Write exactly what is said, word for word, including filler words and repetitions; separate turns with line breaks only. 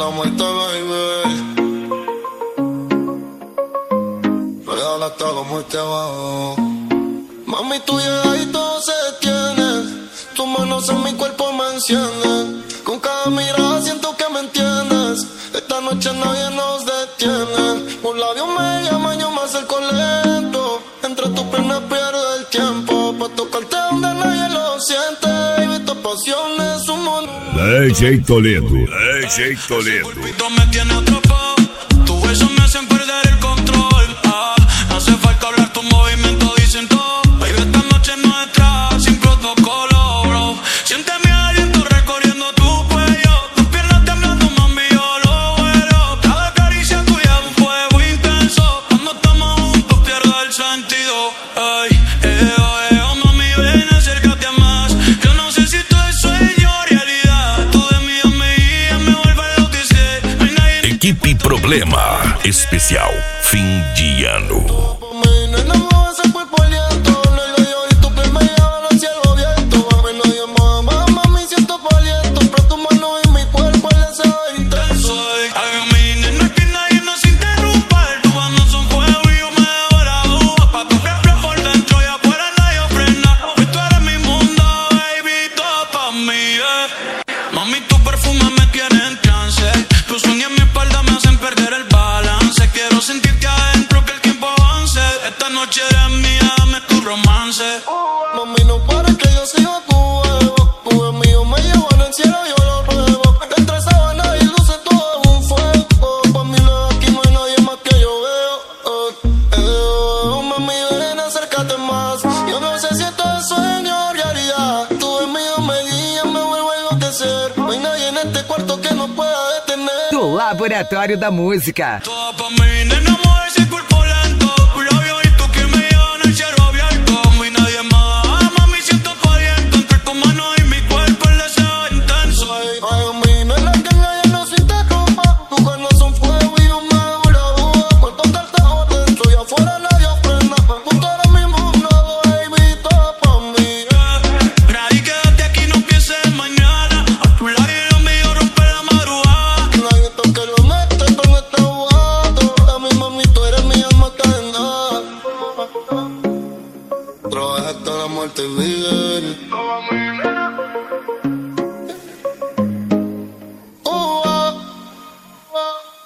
la muerte, baby. Regálate la muerte abajo. Mami, tú llegas y todo se detiene. Tus manos en mi cuerpo me encienden. Con cada mirada siento que me entiendes. Esta noche nadie nos detiene. Un labio me llama y yo me acerco lento. Entre tus piernas pierdo el tiempo. Pa' tocarte donde nadie lo siente. Y esta pasión es un monumento.
D J Toledo, D J Toledo.
Tu me tiene atrapado. Tus besos me hacen perder el control. Ah, no hace falta hablar, tus movimientos dicen todo. Baby, esta noche es nuestra, sin protocolo, bro. Siente mi aliento recorriendo tu cuello. Tus piernas temblando, mami, yo lo vuelo. Cada caricia tuya es un fuego intenso. Cuando estamos juntos pierdo el sentido. Ay, eh, oh, eh, oh, mami, ven, acércate más. Yo no sé si todo es sueño o realidad. Tú de mí a mí me vuelve a enloquecer. No hay nadie.
Equipe Problema Especial Fim de Ano.
Mami, tu perfume me tiene en trance. Tus uñas en mi espalda me hacen perder el balance. Quiero sentirte adentro, que el tiempo avance. Esta noche eres mía, dame tu romance.
Mami, no pares que yo sigo tu juego. Tu es mío, me llevo en el cielo, yo lo pruebo. Entre sábanas y luces todo es un fuego. Pa' mí lo de aquí no hay nadie más que yo veo. Oh, eh, oh, mami, ven, acércate más. Yo no sé si esto es sueño o realidad. Tu es mío, me guía, me vuelvo a enloquecer. No hay nadie en este cuarto que nos pueda detener.
Do Laboratório da Música.
Toda pa' mí, nena.